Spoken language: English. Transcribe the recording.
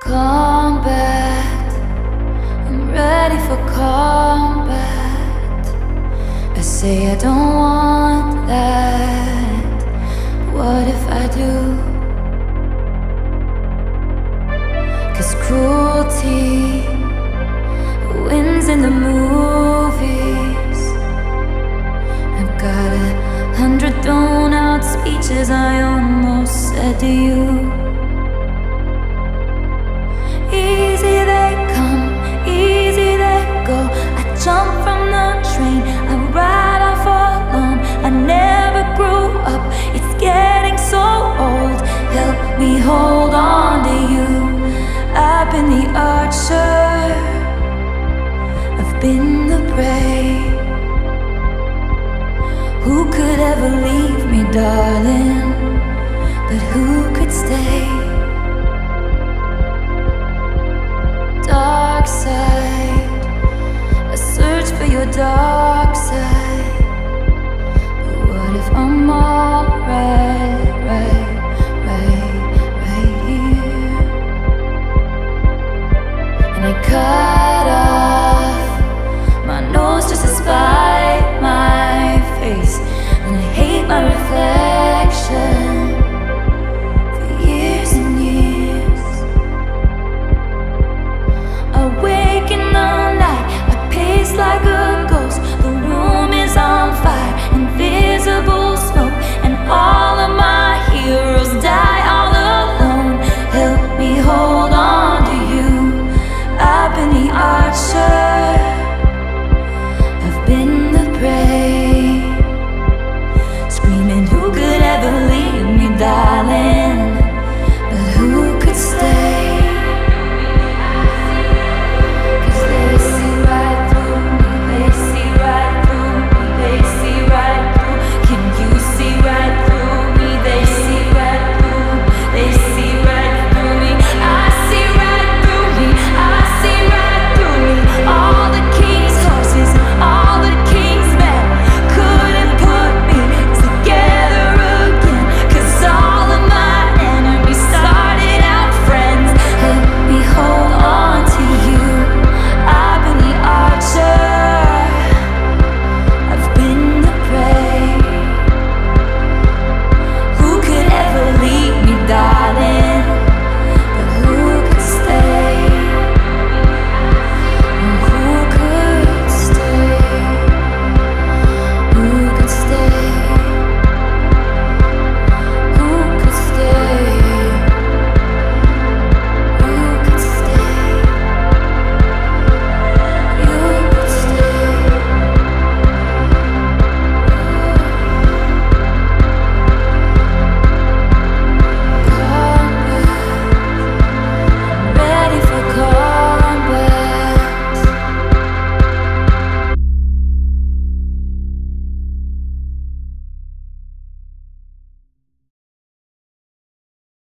Combat, I'm ready for combat. I say I don't want that. What if I do? 'Cause cruelty wins in the movies. I've got 100 thrown out speeches I almost said to you. Easy they come, easy they go. I jump from the train, I ride off alone. I never grew up, it's getting so old. Help me hold on to you. I've been the archer, I've been the prey. Who could ever leave me, darling?